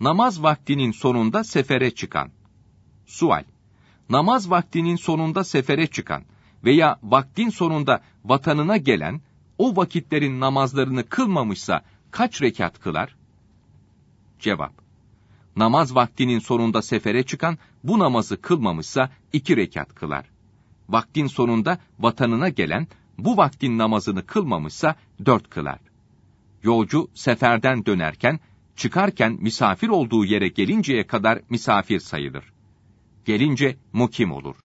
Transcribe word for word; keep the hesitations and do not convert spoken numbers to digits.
Namaz vaktinin sonunda sefere çıkan. Sual: Namaz vaktinin sonunda sefere çıkan veya vaktin sonunda vatanına gelen, o vakitlerin namazlarını kılmamışsa kaç rekat kılar? Cevap: Namaz vaktinin sonunda sefere çıkan, bu namazı kılmamışsa iki rekat kılar. Vaktin sonunda vatanına gelen, bu vaktin namazını kılmamışsa dört kılar. Yolcu seferden dönerken, çıkarken misafir olduğu yere gelinceye kadar misafir sayılır. Gelince mukim olur.